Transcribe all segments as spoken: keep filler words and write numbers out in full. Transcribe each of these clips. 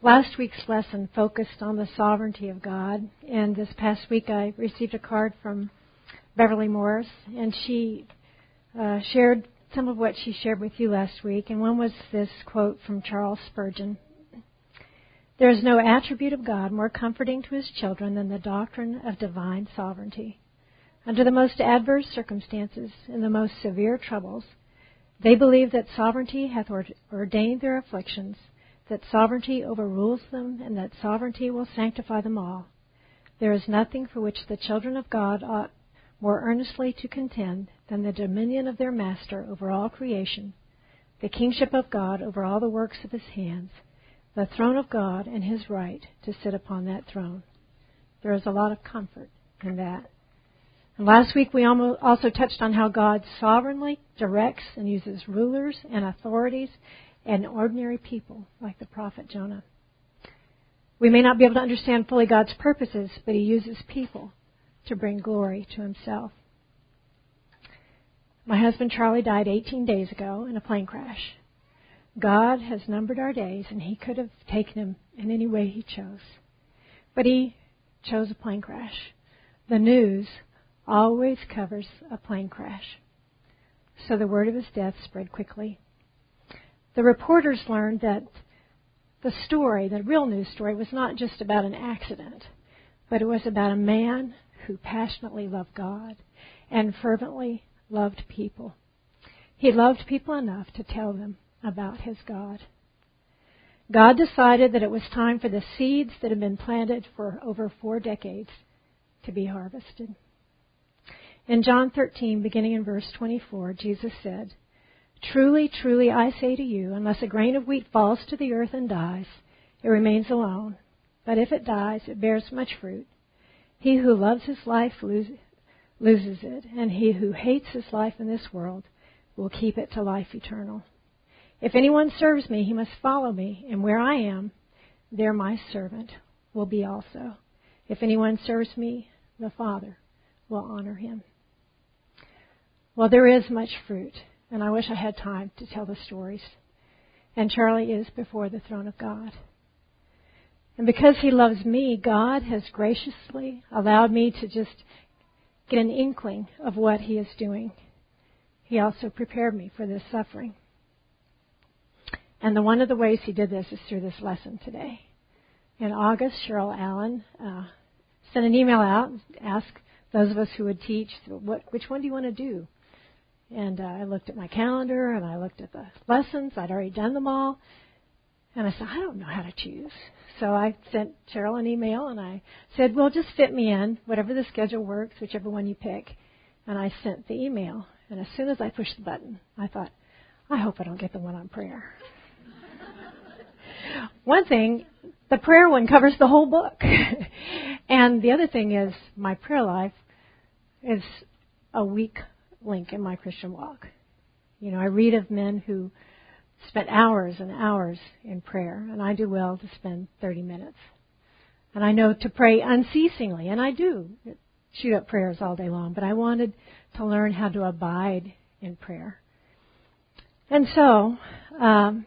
Last week's lesson focused on the sovereignty of God, and this past week I received a card from Beverly Morris, and she uh, shared some of what she shared with you last week, and one was this quote from Charles Spurgeon. There is no attribute of God more comforting to his children than the doctrine of divine sovereignty. Under the most adverse circumstances, in the most severe troubles, they believe that sovereignty hath ordained their afflictions, that sovereignty overrules them, and that sovereignty will sanctify them all. There is nothing for which the children of God ought more earnestly to contend than the dominion of their Master over all creation, the kingship of God over all the works of his hands, the throne of God and his right to sit upon that throne. There is a lot of comfort in that. And last week we also touched on how God sovereignly directs and uses rulers and authorities and ordinary people like the prophet Jonah. We may not be able to understand fully God's purposes, but he uses people to bring glory to himself. My husband Charlie died eighteen days ago in a plane crash. God has numbered our days, and he could have taken him in any way he chose. But he chose a plane crash. The news always covers a plane crash. So the word of his death spread quickly. The reporters learned that the story, the real news story, was not just about an accident, but it was about a man who passionately loved God and fervently loved people. He loved people enough to tell them about his God. God decided that it was time for the seeds that had been planted for over four decades to be harvested. In John thirteen, beginning in verse twenty-four, Jesus said, Truly, truly, I say to you, unless a grain of wheat falls to the earth and dies, it remains alone. But if it dies, it bears much fruit. He who loves his life loses it, and he who hates his life in this world will keep it to life eternal. If anyone serves me, he must follow me, and where I am, there my servant will be also. If anyone serves me, the Father will honor him. Well, there is much fruit. And I wish I had time to tell the stories. And Charlie is before the throne of God. And because he loves me, God has graciously allowed me to just get an inkling of what he is doing. He also prepared me for this suffering. And the one of the ways he did this is through this lesson today. In August, Cheryl Allen uh, sent an email out and asked those of us who would teach, what, which one do you want to do? And uh, I looked at my calendar, and I looked at the lessons. I'd already done them all. And I said, I don't know how to choose. So I sent Cheryl an email, and I said, well, just fit me in, whatever the schedule works, whichever one you pick. And I sent the email. And as soon as I pushed the button, I thought, I hope I don't get the one on prayer. One thing, the prayer one covers the whole book. And the other thing is my prayer life is a weak link in my Christian walk. You know, I read of men who spent hours and hours in prayer, and I do well to spend thirty minutes. And I know to pray unceasingly, and I do shoot up prayers all day long, but I wanted to learn how to abide in prayer. And so, um,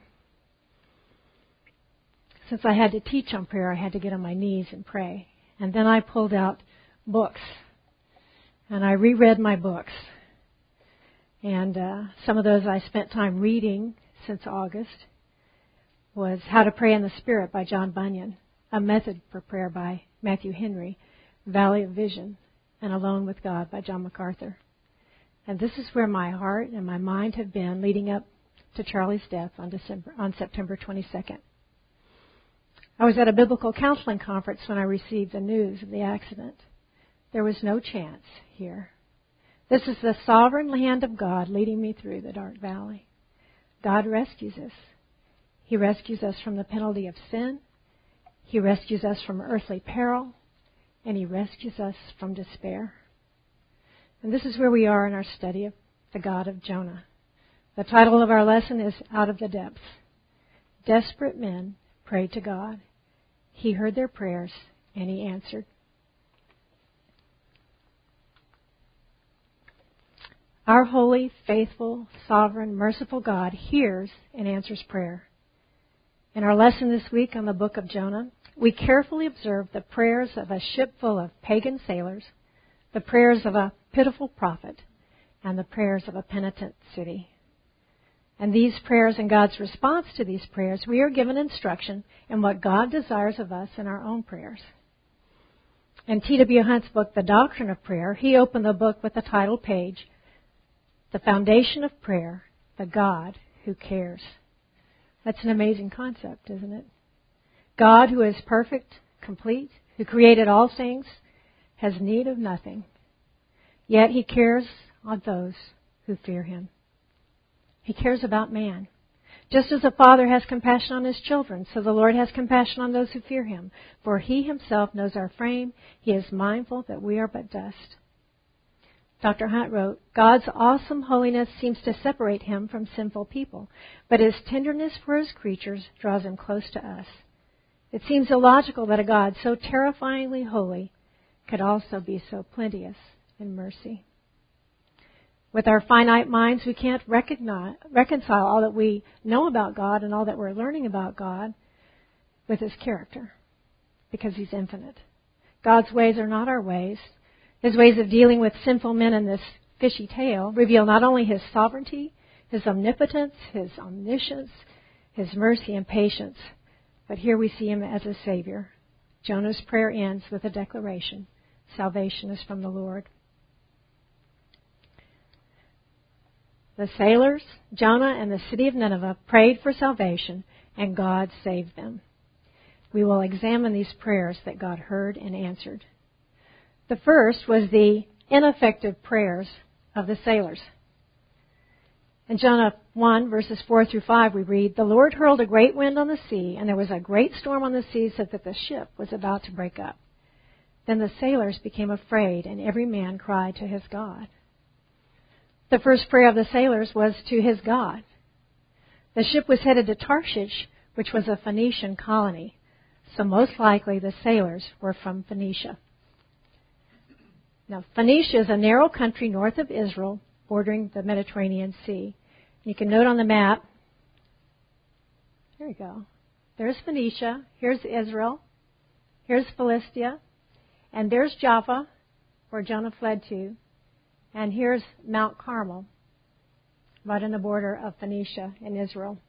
since I had to teach on prayer, I had to get on my knees and pray. And then I pulled out books, and I reread my books. And uh, some of those I spent time reading since August was How to Pray in the Spirit by John Bunyan, A Method for Prayer by Matthew Henry, Valley of Vision, and Alone with God by John MacArthur. And this is where my heart and my mind have been leading up to Charlie's death on December on September twenty-second. I was at a biblical counseling conference when I received the news of the accident. There was no chance here. This is the sovereign hand of God leading me through the dark valley. God rescues us. He rescues us from the penalty of sin. He rescues us from earthly peril. And He rescues us from despair. And this is where we are in our study of the God of Jonah. The title of our lesson is Out of the Depths. Desperate men prayed to God. He heard their prayers and He answered. Our holy, faithful, sovereign, merciful God hears and answers prayer. In our lesson this week on the book of Jonah, we carefully observe the prayers of a ship full of pagan sailors, the prayers of a pitiful prophet, and the prayers of a penitent city. And these prayers and God's response to these prayers, we are given instruction in what God desires of us in our own prayers. In T W Hunt's book, The Doctrine of Prayer, he opened the book with the title page, The Foundation of Prayer, the God Who Cares. That's an amazing concept, isn't it? God, who is perfect, complete, who created all things, has need of nothing. Yet He cares on those who fear Him. He cares about man. Just as a father has compassion on his children, so the Lord has compassion on those who fear Him. For He Himself knows our frame. He is mindful that we are but dust. Doctor Hunt wrote, God's awesome holiness seems to separate Him from sinful people, but His tenderness for His creatures draws Him close to us. It seems illogical that a God so terrifyingly holy could also be so plenteous in mercy. With our finite minds, we can't recognize, reconcile all that we know about God and all that we're learning about God with His character, because He's infinite. God's ways are not our ways. His ways of dealing with sinful men in this fishy tale reveal not only His sovereignty, His omnipotence, His omniscience, His mercy and patience, but here we see Him as a Savior. Jonah's prayer ends with a declaration. Salvation is from the Lord. The sailors, Jonah, and the city of Nineveh prayed for salvation, and God saved them. We will examine these prayers that God heard and answered. The first was the ineffective prayers of the sailors. In Jonah one, verses four through five, we read, The Lord hurled a great wind on the sea, and there was a great storm on the sea so that the ship was about to break up. Then the sailors became afraid, and every man cried to his God. The first prayer of the sailors was to his God. The ship was headed to Tarshish, which was a Phoenician colony, so most likely the sailors were from Phoenicia. Now, Phoenicia is a narrow country north of Israel, bordering the Mediterranean Sea. You can note on the map, there you go, there's Phoenicia, here's Israel, here's Philistia, and there's Jaffa, where Jonah fled to, and here's Mount Carmel, right on the border of Phoenicia and Israel.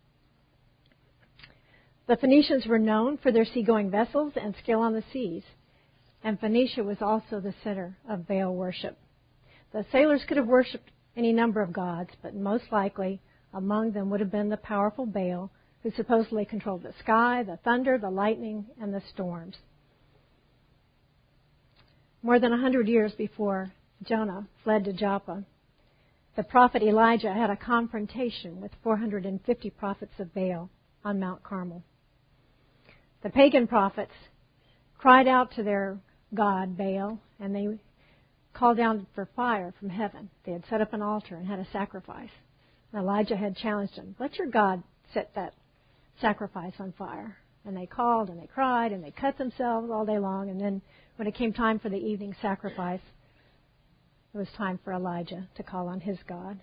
The Phoenicians were known for their seagoing vessels and skill on the seas, and Phoenicia was also the center of Baal worship. The sailors could have worshipped any number of gods, but most likely among them would have been the powerful Baal, who supposedly controlled the sky, the thunder, the lightning, and the storms. More than a hundred years before Jonah fled to Joppa, the prophet Elijah had a confrontation with four hundred fifty prophets of Baal on Mount Carmel. The pagan prophets cried out to their god Baal, and they called down for fire from heaven. They had set up an altar and had a sacrifice. And Elijah had challenged them, let your God set that sacrifice on fire. And they called and they cried and they cut themselves all day long. And then when it came time for the evening sacrifice, it was time for Elijah to call on his God.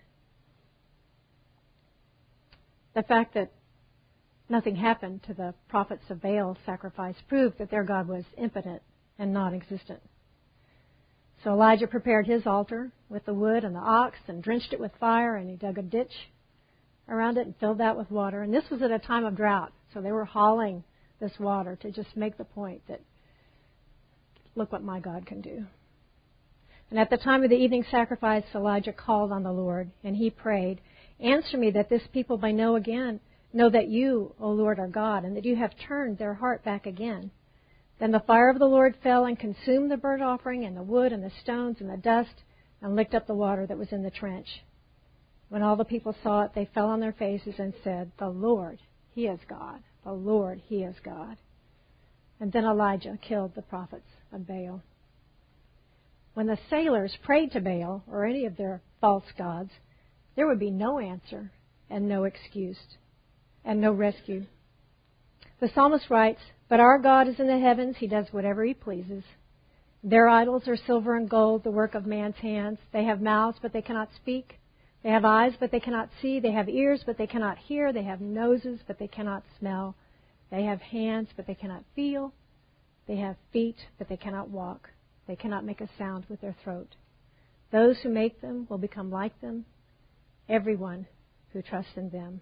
The fact that nothing happened to the prophets of Baal's sacrifice proved that their God was impotent and non-existent. So Elijah prepared his altar with the wood and the ox and drenched it with fire, and he dug a ditch around it and filled that with water. And this was at a time of drought, so they were hauling this water to just make the point that, look what my God can do. And at the time of the evening sacrifice, Elijah called on the Lord, and he prayed, answer me that this people may know again, know that you, O Lord, are God, and that you have turned their heart back again. Then the fire of the Lord fell and consumed the burnt offering and the wood and the stones and the dust and licked up the water that was in the trench. When all the people saw it, they fell on their faces and said, the Lord, He is God. The Lord, He is God. And then Elijah killed the prophets of Baal. When the sailors prayed to Baal or any of their false gods, there would be no answer and no excuse and no rescue. The psalmist writes, but our God is in the heavens. He does whatever He pleases. Their idols are silver and gold, the work of man's hands. They have mouths, but they cannot speak. They have eyes, but they cannot see. They have ears, but they cannot hear. They have noses, but they cannot smell. They have hands, but they cannot feel. They have feet, but they cannot walk. They cannot make a sound with their throat. Those who make them will become like them, everyone who trusts in them.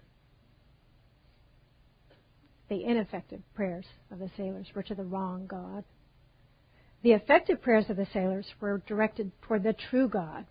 The ineffective prayers of the sailors were to the wrong God. The effective prayers of the sailors were directed toward the true God.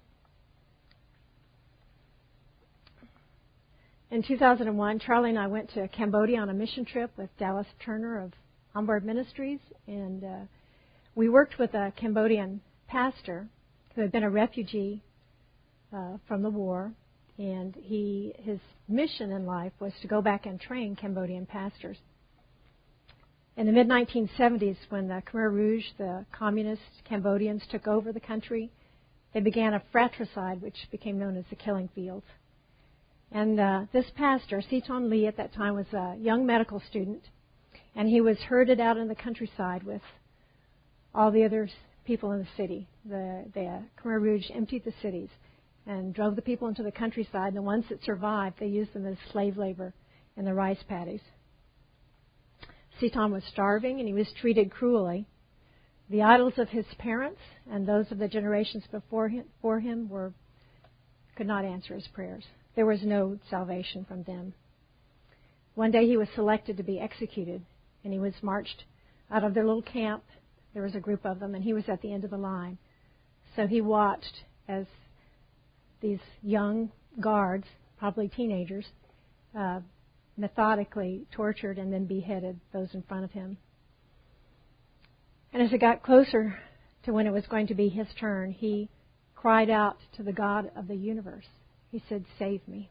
In two thousand one, Charlie and I went to Cambodia on a mission trip with Dallas Turner of Onward Ministries, and uh, we worked with a Cambodian pastor who had been a refugee uh, from the war, and he his mission in life was to go back and train Cambodian pastors. In the mid nineteen seventies, when the Khmer Rouge, the communist Cambodians, took over the country, they began a fratricide which became known as the Killing Fields. And uh, this pastor, Seton Lee, at that time was a young medical student, and he was herded out in the countryside with all the other people in the city. The, the uh, Khmer Rouge emptied the cities and drove the people into the countryside, and the ones that survived, they used them as slave labor in the rice paddies. Seton was starving, and he was treated cruelly. The idols of his parents and those of the generations before him, before him were could not answer his prayers. There was no salvation from them. One day he was selected to be executed, and he was marched out of their little camp. There was a group of them, and he was at the end of the line. So he watched as these young guards, probably teenagers, uh, methodically tortured and then beheaded those in front of him. And as it got closer to when it was going to be his turn, he cried out to the God of the universe. He said, "Save me."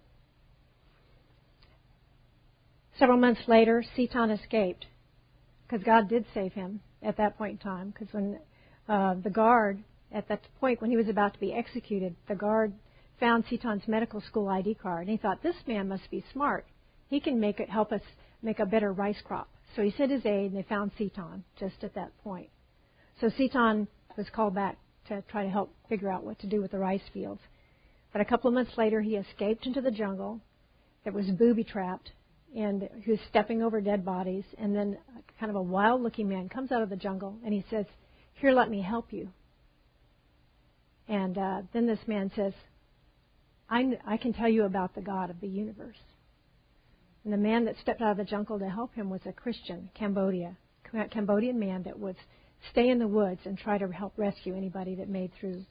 Several months later, Seton escaped because God did save him at that point in time. Because when uh, the guard, at that point when he was about to be executed, the guard found Seton's medical school I D card, and he thought, this man must be smart. He can make it help us make a better rice crop. So he sent his aide, and they found Seton just at that point. So Seton was called back to try to help figure out what to do with the rice fields. But a couple of months later, he escaped into the jungle that was booby-trapped, and he was stepping over dead bodies. And then kind of a wild-looking man comes out of the jungle, and he says, "Here, let me help you." And uh, then this man says, I, I can tell you about the God of the universe. And the man that stepped out of the jungle to help him was a Christian, Cambodia, Cambodian man that would stay in the woods and try to help rescue anybody that made through.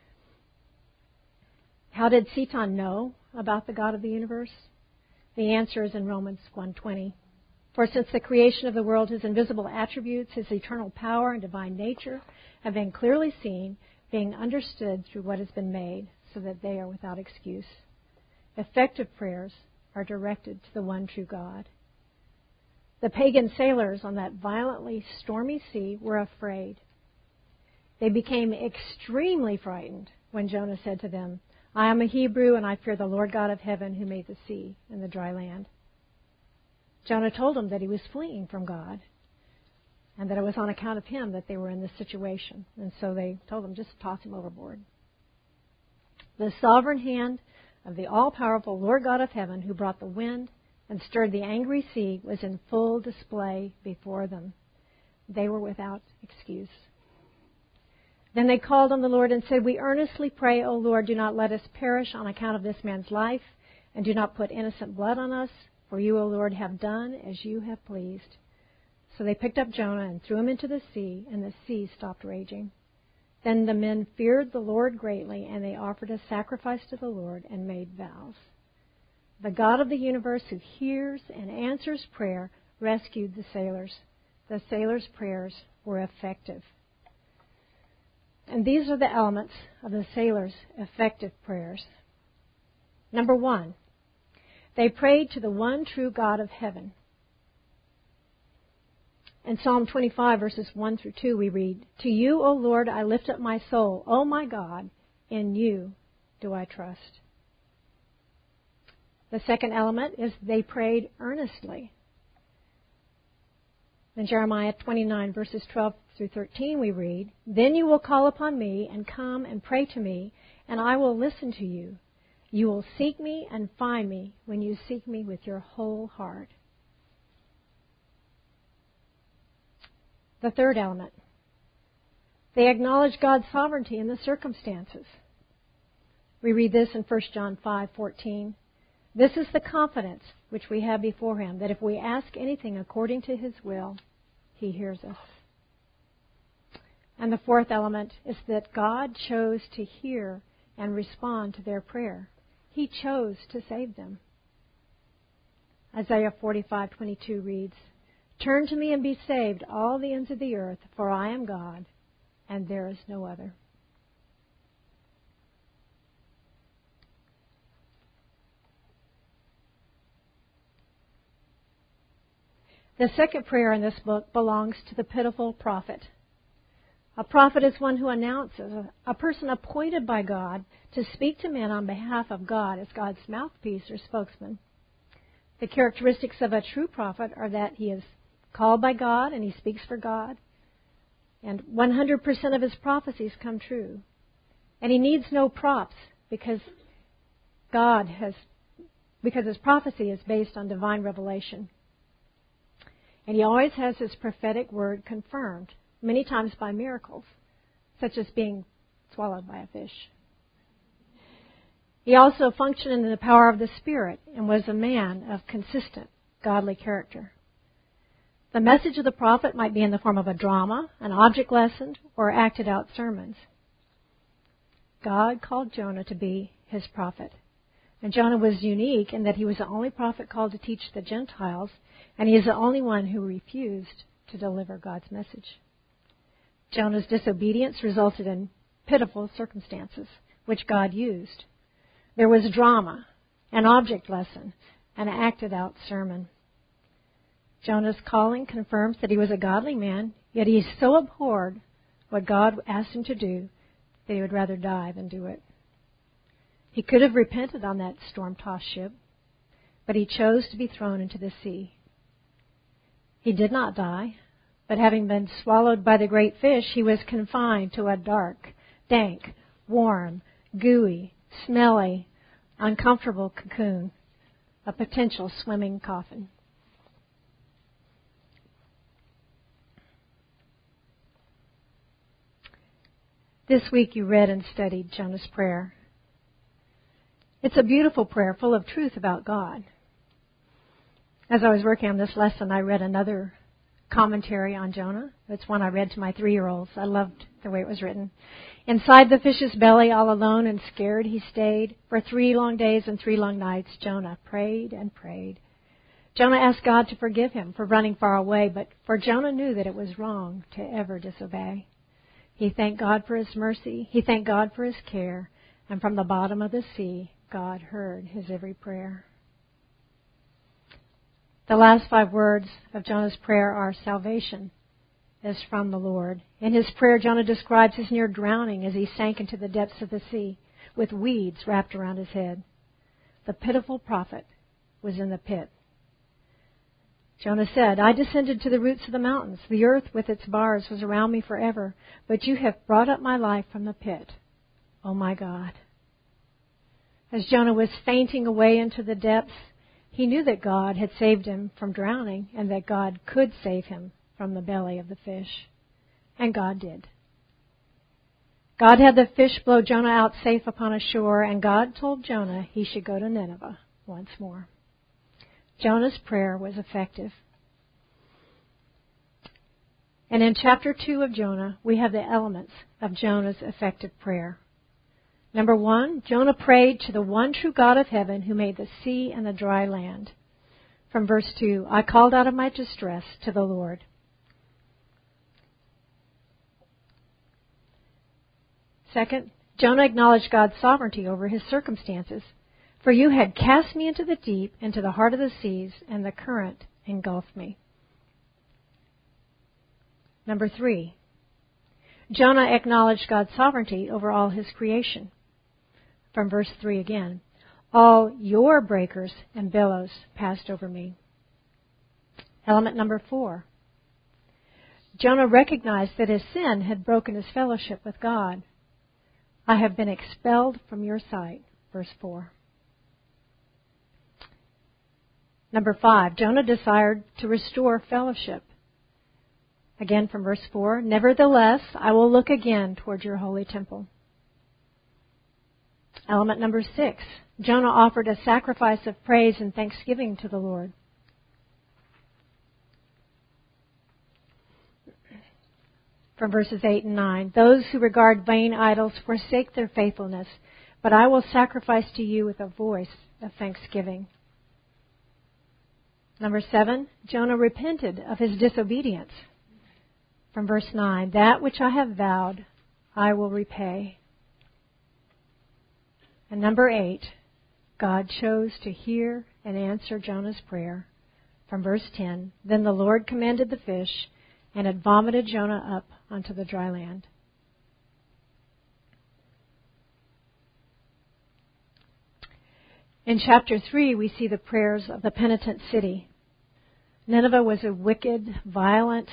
How did Seton know about the God of the universe? The answer is in Romans one twenty. For since the creation of the world, his invisible attributes, his eternal power and divine nature have been clearly seen, being understood through what has been made, so that they are without excuse. Effective prayers are directed to the one true God. The pagan sailors on that violently stormy sea were afraid. They became extremely frightened when Jonah said to them, "I am a Hebrew, and I fear the Lord God of heaven who made the sea and the dry land." Jonah told them that he was fleeing from God and that it was on account of him that they were in this situation. And so they told him, just toss him overboard. The sovereign hand of the all-powerful Lord God of heaven, who brought the wind and stirred the angry sea, was in full display before them. They were without excuse. Then they called on the Lord and said, "We earnestly pray, O Lord, do not let us perish on account of this man's life, and do not put innocent blood on us, for you, O Lord, have done as you have pleased." So they picked up Jonah and threw him into the sea, and the sea stopped raging. Then the men feared the Lord greatly, and they offered a sacrifice to the Lord and made vows. The God of the universe, who hears and answers prayer, rescued the sailors. The sailors' prayers were effective. And these are the elements of the sailors' effective prayers. Number one, they prayed to the one true God of heaven. In Psalm twenty-five, verses one through two, we read, "To you, O Lord, I lift up my soul. O my God, in you do I trust." The second element is they prayed earnestly. In Jeremiah twenty-nine, verses twelve through thirteen, we read, "Then you will call upon me and come and pray to me, and I will listen to you. You will seek me and find me when you seek me with your whole heart." The third element. They acknowledge God's sovereignty in the circumstances. We read this in First John five fourteen. This is the confidence which we have before Him, that if we ask anything according to His will, He hears us. And the fourth element is that God chose to hear and respond to their prayer. He chose to save them. Isaiah forty-five twenty-two reads, Turn to me and be saved, all the ends of the earth, for I am God, and there is no other. The second prayer in this book belongs to the pitiful prophet. A prophet is one who announces, a person appointed by God to speak to men on behalf of God as God's mouthpiece or spokesman. The characteristics of a true prophet are that he is called by God and he speaks for God. And one hundred percent of his prophecies come true. And he needs no props because God has, because his prophecy is based on divine revelation. And he always has his prophetic word confirmed, many times by miracles, such as being swallowed by a fish. He also functioned in the power of the Spirit and was a man of consistent, godly character. The message of the prophet might be in the form of a drama, an object lesson, or acted out sermons. God called Jonah to be his prophet. And Jonah was unique in that he was the only prophet called to teach the Gentiles, and he is the only one who refused to deliver God's message. Jonah's disobedience resulted in pitiful circumstances, which God used. There was drama, an object lesson, an acted-out sermon. Jonah's calling confirms that he was a godly man, yet he so abhorred what God asked him to do that he would rather die than do it. He could have repented on that storm-tossed ship, but he chose to be thrown into the sea. He did not die, but having been swallowed by the great fish, he was confined to a dark, dank, warm, gooey, smelly, uncomfortable cocoon, a potential swimming coffin. This week you read and studied Jonah's prayer. It's a beautiful prayer full of truth about God. As I was working on this lesson, I read another commentary on Jonah. It's one I read to my three-year-olds. I loved the way it was written. Inside the fish's belly, all alone and scared, he stayed. For three long days and three long nights, Jonah prayed and prayed. Jonah asked God to forgive him for running far away, but for Jonah knew that it was wrong to ever disobey. He thanked God for his mercy. He thanked God for his care. And from the bottom of the sea, God heard his every prayer. The last five words of Jonah's prayer are, salvation is from the Lord. In his prayer, Jonah describes his near drowning as he sank into the depths of the sea with weeds wrapped around his head. The pitiful prophet was in the pit. Jonah said, I descended to the roots of the mountains. The earth with its bars was around me forever, but you have brought up my life from the pit. Oh my God. As Jonah was fainting away into the depths, he knew that God had saved him from drowning and that God could save him from the belly of the fish. And God did. God had the fish blow Jonah out safe upon a shore, and God told Jonah he should go to Nineveh once more. Jonah's prayer was effective. And in chapter two of Jonah, we have the elements of Jonah's effective prayer. Number one, Jonah prayed to the one true God of heaven who made the sea and the dry land. From verse two, I called out of my distress to the Lord. Second, Jonah acknowledged God's sovereignty over his circumstances. For you had cast me into the deep, into the heart of the seas, and the current engulfed me. Number three, Jonah acknowledged God's sovereignty over all his creation. From verse three again, all your breakers and billows passed over me. Element number four, Jonah recognized that his sin had broken his fellowship with God. I have been expelled from your sight. Verse four. Number five, Jonah desired to restore fellowship. Again from verse four, nevertheless, I will look again toward your holy temple. Element number six, Jonah offered a sacrifice of praise and thanksgiving to the Lord. From verses eight and nine, those who regard vain idols forsake their faithfulness, but I will sacrifice to you with a voice of thanksgiving. Number seven, Jonah repented of his disobedience. From verse nine, that which I have vowed, I will repay. And number eight, God chose to hear and answer Jonah's prayer. From verse ten, then the Lord commanded the fish, and it vomited Jonah up onto the dry land. In chapter three, we see the prayers of the penitent city. Nineveh was a wicked, violent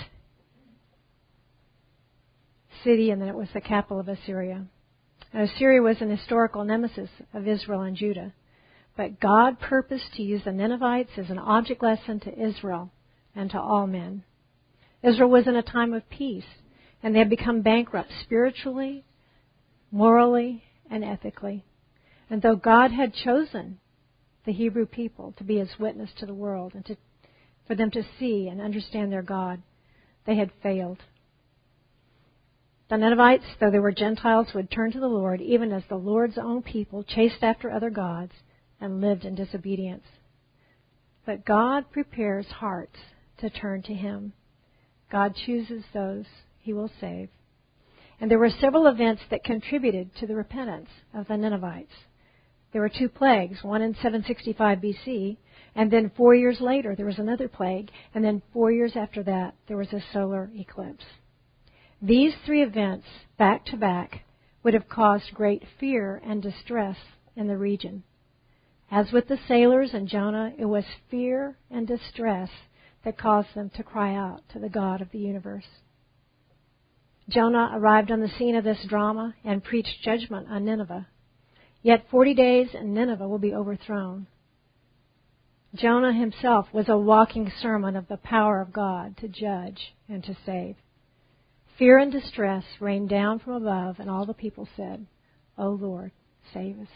city, and then it was the capital of Assyria. And Assyria was an historical nemesis of Israel and Judah. But God purposed to use the Ninevites as an object lesson to Israel and to all men. Israel was in a time of peace, and they had become bankrupt spiritually, morally, and ethically. And though God had chosen the Hebrew people to be His witness to the world and to, for them to see and understand their God, they had failed. The Ninevites, though they were Gentiles, would turn to the Lord, even as the Lord's own people chased after other gods and lived in disobedience. But God prepares hearts to turn to Him. God chooses those He will save. And there were several events that contributed to the repentance of the Ninevites. There were two plagues, one in seven sixty-five B C, and then four years later there was another plague, and then four years after that there was a solar eclipse. These three events, back to back, would have caused great fear and distress in the region. As with the sailors and Jonah, it was fear and distress that caused them to cry out to the God of the universe. Jonah arrived on the scene of this drama and preached judgment on Nineveh. Yet forty days and Nineveh will be overthrown. Jonah himself was a walking sermon of the power of God to judge and to save. Fear and distress rained down from above, and all the people said, "O Lord, save us."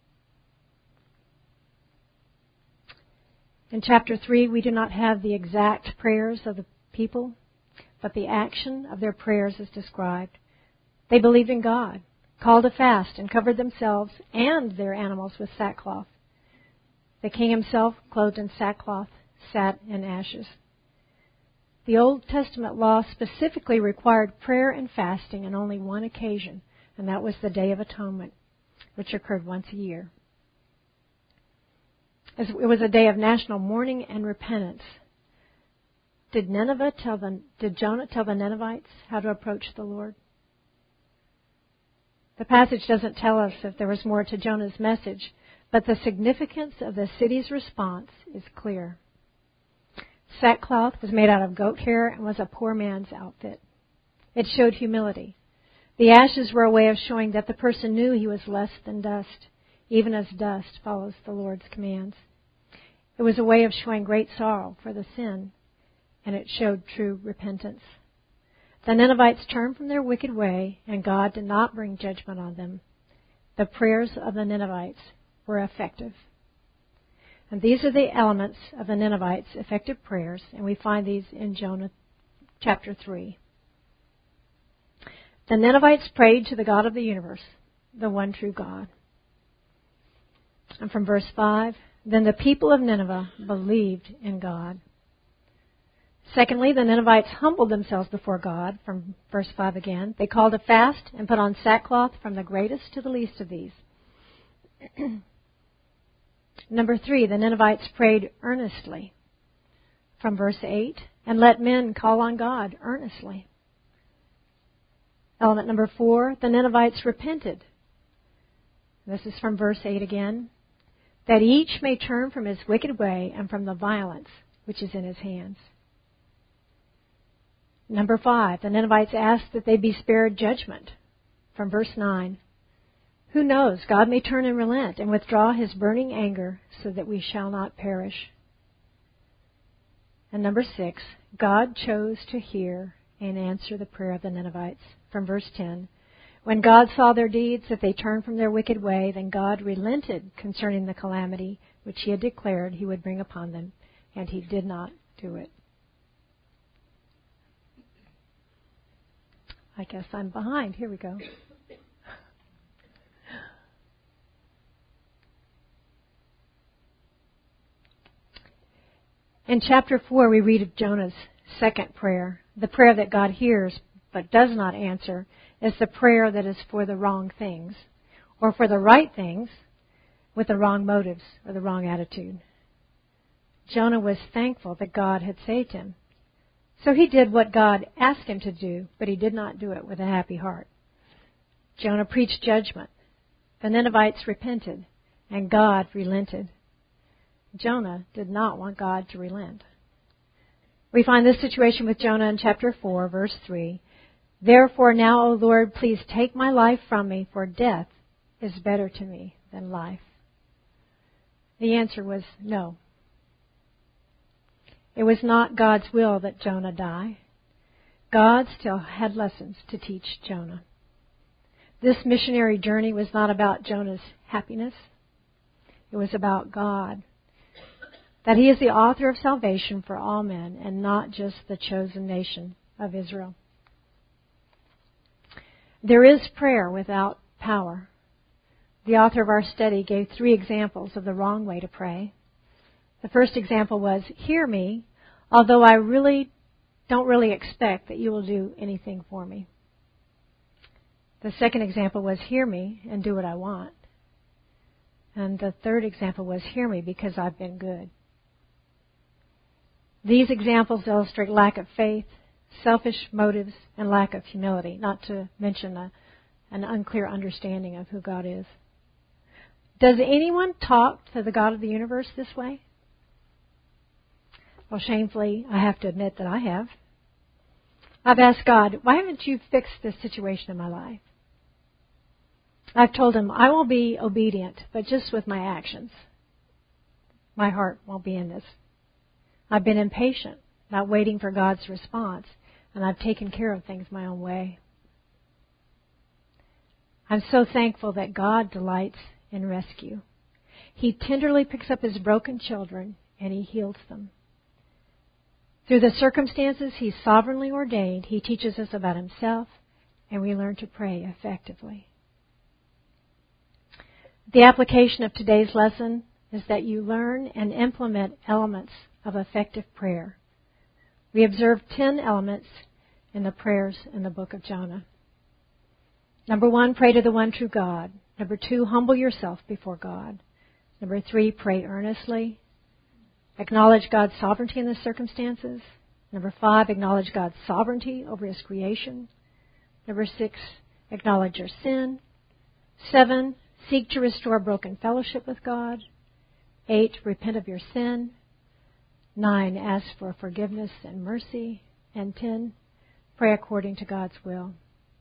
In chapter three, we do not have the exact prayers of the people, but the action of their prayers is described. They believed in God, called a fast, and covered themselves and their animals with sackcloth. The king himself, clothed in sackcloth, sat in ashes. The Old Testament law specifically required prayer and fasting on only one occasion, and that was the Day of Atonement, which occurred once a year. It was a day of national mourning and repentance. Did Nineveh tell the, did Jonah tell the Ninevites how to approach the Lord? The passage doesn't tell us if there was more to Jonah's message, but the significance of the city's response is clear. Sackcloth was made out of goat hair and was a poor man's outfit. It showed humility. The ashes were a way of showing that the person knew he was less than dust, even as dust follows the Lord's commands. It was a way of showing great sorrow for the sin, and it showed true repentance. The Ninevites turned from their wicked way, and God did not bring judgment on them. The prayers of the Ninevites were effective. And these are the elements of the Ninevites' effective prayers, and we find these in Jonah chapter three. The Ninevites prayed to the God of the universe, the one true God. And from verse five, then the people of Nineveh believed in God. Secondly, the Ninevites humbled themselves before God, from verse five again. They called a fast and put on sackcloth from the greatest to the least of these. Number three, the Ninevites prayed earnestly, from verse eight, and let men call on God earnestly. Element number four, the Ninevites repented. This is from verse eight again. That each may turn from his wicked way and from the violence which is in his hands. Number five, the Ninevites asked that they be spared judgment. From verse nine, who knows, God may turn and relent and withdraw His burning anger so that we shall not perish. And number six, God chose to hear and answer the prayer of the Ninevites. From verse ten, when God saw their deeds, that they turned from their wicked way, then God relented concerning the calamity which he had declared he would bring upon them, and he did not do it. I guess I'm behind. Here we go. In chapter four, we read of Jonah's second prayer. The prayer that God hears but does not answer is the prayer that is for the wrong things, or for the right things with the wrong motives or the wrong attitude. Jonah was thankful that God had saved him. So he did what God asked him to do, but he did not do it with a happy heart. Jonah preached judgment. The Ninevites repented, and God relented. Jonah did not want God to relent. We find this situation with Jonah in chapter four, verse three. Therefore now, O Lord, please take my life from me, for death is better to me than life. The answer was no. It was not God's will that Jonah die. God still had lessons to teach Jonah. This missionary journey was not about Jonah's happiness. It was about God. That he is the author of salvation for all men and not just the chosen nation of Israel. There is prayer without power. The author of our study gave three examples of the wrong way to pray. The first example was, hear me, although I really don't really expect that you will do anything for me. The second example was, hear me and do what I want. And the third example was, hear me because I've been good. These examples illustrate lack of faith, selfish motives, and lack of humility, not to mention a, an unclear understanding of who God is. Does anyone talk to the God of the universe this way? Well, shamefully, I have to admit that I have. I've asked God, why haven't you fixed this situation in my life? I've told him, I will be obedient, but just with my actions. My heart won't be in this. I've been impatient, not waiting for God's response, and I've taken care of things my own way. I'm so thankful that God delights in rescue. He tenderly picks up his broken children and he heals them. Through the circumstances he's sovereignly ordained, he teaches us about himself, and we learn to pray effectively. The application of today's lesson is that you learn and implement elements of effective prayer. We observed ten elements in the prayers in the book of Jonah. Number one, pray to the one true God. Number two, humble yourself before God. Number three, pray earnestly. Acknowledge God's sovereignty in the circumstances. Number five, acknowledge God's sovereignty over his creation. Number six, acknowledge your sin. Seven, seek to restore broken fellowship with God. Eight, repent of your sin. Nine, ask for forgiveness and mercy. And ten, pray according to God's will.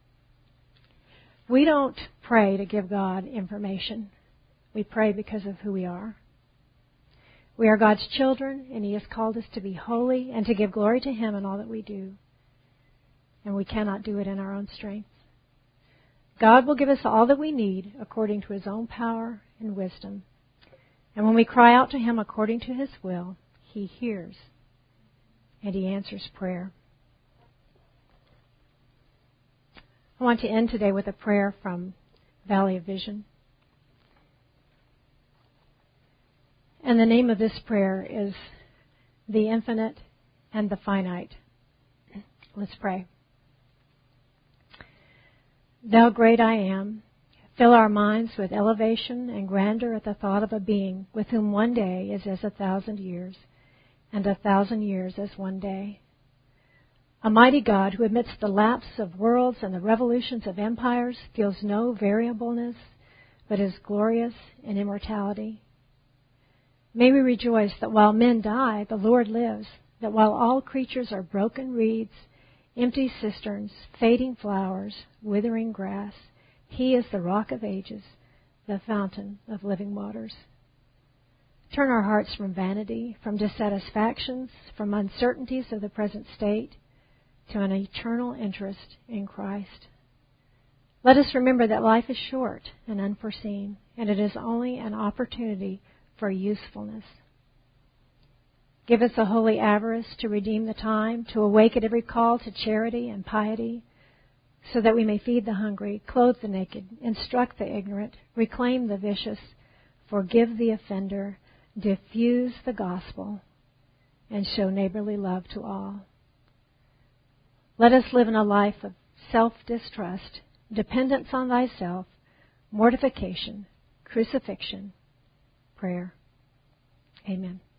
We don't pray to give God information. We pray because of who we are. We are God's children, and he has called us to be holy and to give glory to him in all that we do. And we cannot do it in our own strength. God will give us all that we need according to his own power and wisdom. And when we cry out to him according to his will, he hears and he answers prayer. I want to end today with a prayer from Valley of Vision. And the name of this prayer is The Infinite and the Finite. Let's pray. Thou great I am, fill our minds with elevation and grandeur at the thought of a being with whom one day is as a thousand years, and a thousand years as one day. A mighty God who amidst the lapse of worlds and the revolutions of empires feels no variableness, but is glorious in immortality. May we rejoice that while men die, the Lord lives, that while all creatures are broken reeds, empty cisterns, fading flowers, withering grass, he is the rock of ages, the fountain of living waters. Turn our hearts from vanity, from dissatisfactions, from uncertainties of the present state, to an eternal interest in Christ. Let us remember that life is short and unforeseen, and it is only an opportunity for usefulness. Give us a holy avarice to redeem the time, to awake at every call to charity and piety, so that we may feed the hungry, clothe the naked, instruct the ignorant, reclaim the vicious, forgive the offender, diffuse the gospel, and show neighborly love to all. Let us live in a life of self-distrust, dependence on thyself, mortification, crucifixion, prayer. Amen.